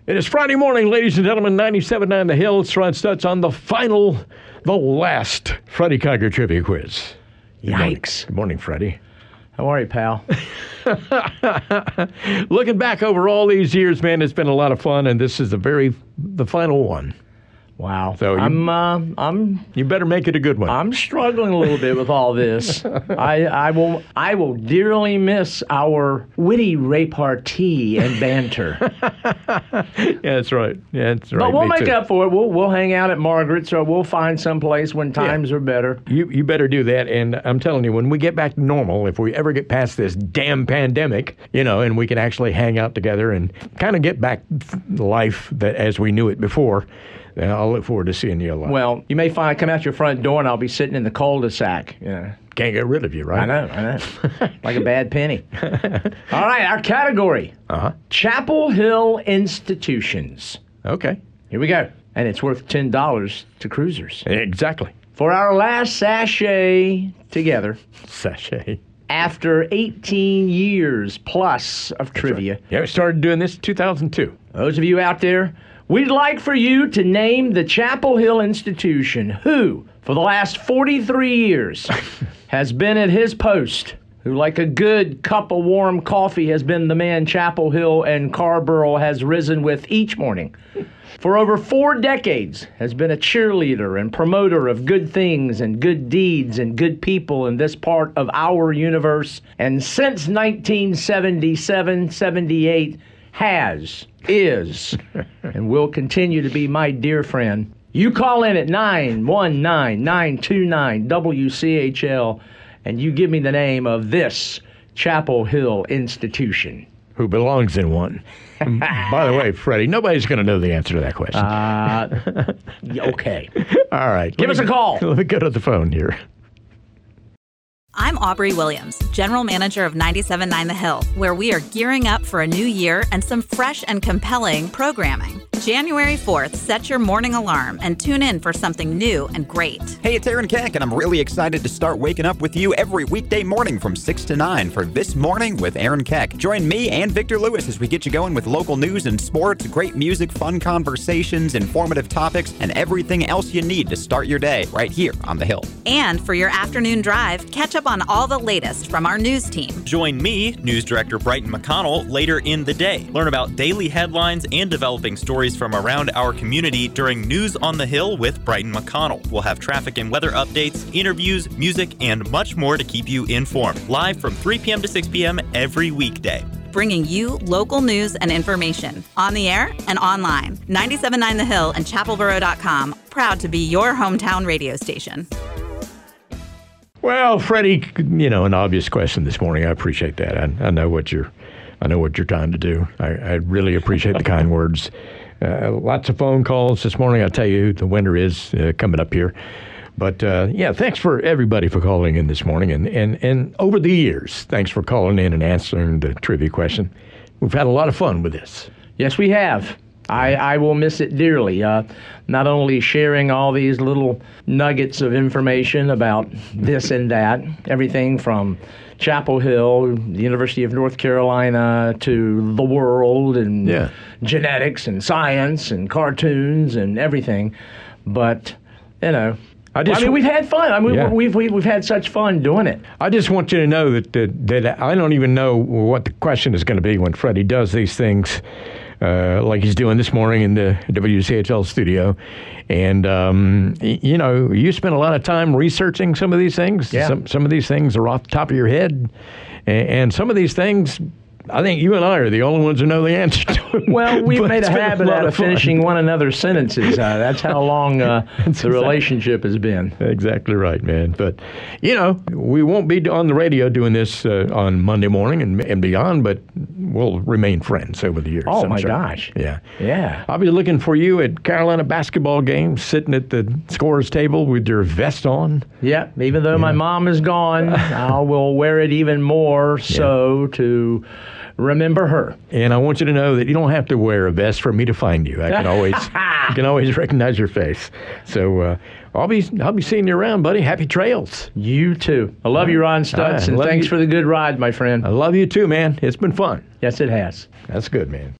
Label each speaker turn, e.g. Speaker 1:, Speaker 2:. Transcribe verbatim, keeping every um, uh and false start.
Speaker 1: It is Friday morning, ladies and gentlemen, ninety-seven point nine The Hill. It's Ron Stutz on the final, the last Freddie Kiger Trivia Quiz. Good morning.
Speaker 2: Yikes.
Speaker 1: Good morning, Freddie.
Speaker 2: How are you, pal?
Speaker 1: Looking back over all these years, man, it's been a lot of fun, and this is the very, the final one.
Speaker 2: Wow.
Speaker 1: So you-
Speaker 2: I'm, uh, I'm,
Speaker 1: You better make it a good one.
Speaker 2: I'm struggling a little bit with all this. I, I will, I will dearly miss our witty repartee and banter.
Speaker 1: Yeah, that's right. Yeah, that's right.
Speaker 2: But we'll
Speaker 1: Me
Speaker 2: make
Speaker 1: too.
Speaker 2: up for it. We'll, we'll hang out at Margaret's, or we'll find some place when times are better.
Speaker 1: You you better do that, and I'm telling you, when we get back to normal, if we ever get past this damn pandemic, you know, and we can actually hang out together and kind of get back to life that as we knew it before, then I'll look forward to seeing you a lot.
Speaker 2: Well, you may find I come out your front door and I'll be sitting in the cul-de-sac. Yeah.
Speaker 1: Can't get rid of you, right?
Speaker 2: I know, I know. Like a bad penny. All right, our category.
Speaker 1: Uh-huh.
Speaker 2: Chapel Hill Institutions.
Speaker 1: Okay.
Speaker 2: Here we go. And it's worth ten dollars to cruisers.
Speaker 1: Exactly.
Speaker 2: For our last sachet together,
Speaker 1: Sachet.
Speaker 2: after eighteen years plus of trivia,
Speaker 1: Yeah, we started doing this in two thousand two.
Speaker 2: those of you out there, we'd like for you to name the Chapel Hill institution who, for the last forty-three years, has been at his post, who, like a good cup of warm coffee, has been the man Chapel Hill and Carborough has risen with each morning. For over four decades, has been a cheerleader and promoter of good things and good deeds and good people in this part of our universe. And since nineteen seventy-seven seventy-eight, has, is, and will continue to be my dear friend. You call in at nine one nine, nine two nine, W C H L, and you give me the name of this Chapel Hill institution.
Speaker 1: Who belongs in one. By the way, Freddie, nobody's going to know the answer to that question.
Speaker 2: Uh, okay.
Speaker 1: All right.
Speaker 2: Give
Speaker 1: let
Speaker 2: us
Speaker 1: me-
Speaker 2: a call.
Speaker 1: Let me go to the phone here.
Speaker 3: I'm Aubrey Williams, General Manager of ninety-seven point nine The Hill, where we are gearing up for a new year and some fresh and compelling programming. January fourth, set your morning alarm and tune in for something new and great.
Speaker 4: Hey, it's Aaron Keck, and I'm really excited to start waking up with you every weekday morning from six to nine for This Morning with Aaron Keck. Join me and Victor Lewis as we get you going with local news and sports, great music, fun conversations, informative topics, and everything else you need to start your day right here on The Hill.
Speaker 3: And for your afternoon drive, catch up on all the latest from our news team.
Speaker 5: Join me, News Director Brighton McConnell, later in the day. Learn about daily headlines and developing stories from around our community during News on the Hill with Brighton McConnell. We'll have traffic and weather updates, interviews, music, and much more to keep you informed. Live from three p.m. to six p.m. every weekday.
Speaker 3: Bringing you local news and information on the air and online. ninety-seven point nine The Hill and chapel borough dot com. Proud to be your hometown radio station.
Speaker 1: Well, Freddie, you know, an obvious question this morning. I appreciate that. I, I know what you're, I know what you're trying to do. I, I really appreciate the kind words. Uh, lots of phone calls this morning. I'll tell you who the winner is uh, coming up here. But uh, yeah, thanks for everybody for calling in this morning. And, and, and over the years, thanks for calling in and answering the trivia question. We've had a lot of fun with this.
Speaker 2: Yes, we have. I, I will miss it dearly. Uh, not only sharing all these little nuggets of information about this and that, everything from Chapel Hill, the University of North Carolina, to the world, and
Speaker 1: Yeah.
Speaker 2: genetics and science and cartoons and everything. But, you know,
Speaker 1: I just-
Speaker 2: I mean, we've had fun. I mean,
Speaker 1: Yeah.
Speaker 2: we've, we've, we've had such fun doing it.
Speaker 1: I just want you to know that, that, that I don't even know what the question is going to be when Freddie does these things. Uh, like he's doing this morning in the W C H L studio. And, um, y- you know, you spend a lot of time researching some of these things.
Speaker 2: Yeah.
Speaker 1: Some, some of these things are off the top of your head. And, and some of these things, I think you and I are the only ones who know the answer to them.
Speaker 2: Well, we've
Speaker 1: But
Speaker 2: made
Speaker 1: it's
Speaker 2: a
Speaker 1: been
Speaker 2: habit
Speaker 1: lot
Speaker 2: out of
Speaker 1: fun.
Speaker 2: finishing one another's sentences. Uh, that's how long uh, the
Speaker 1: exactly-
Speaker 2: relationship has been.
Speaker 1: Exactly right, man. But, you know, we won't be on the radio doing this uh, on Monday morning and, and beyond, but we'll remain friends over the years.
Speaker 2: Oh,
Speaker 1: I'm
Speaker 2: my
Speaker 1: sure.
Speaker 2: gosh.
Speaker 1: Yeah.
Speaker 2: Yeah.
Speaker 1: I'll be looking for you at Carolina basketball games, sitting at the scorer's table with your vest on.
Speaker 2: Yeah, even though my mom is gone, I will wear it even more so to remember her.
Speaker 1: And I want you to know that you don't have to wear a vest for me to find you. I can always, I can always recognize your face. So uh, I'll be, I'll be seeing you around, buddy. Happy trails.
Speaker 2: You too. I love you, Ron
Speaker 1: All right,
Speaker 2: Stutz, and
Speaker 1: love
Speaker 2: thanks
Speaker 1: you.
Speaker 2: for the good ride, my friend.
Speaker 1: I love you too, man. It's been fun.
Speaker 2: Yes, it has.
Speaker 1: That's good, man.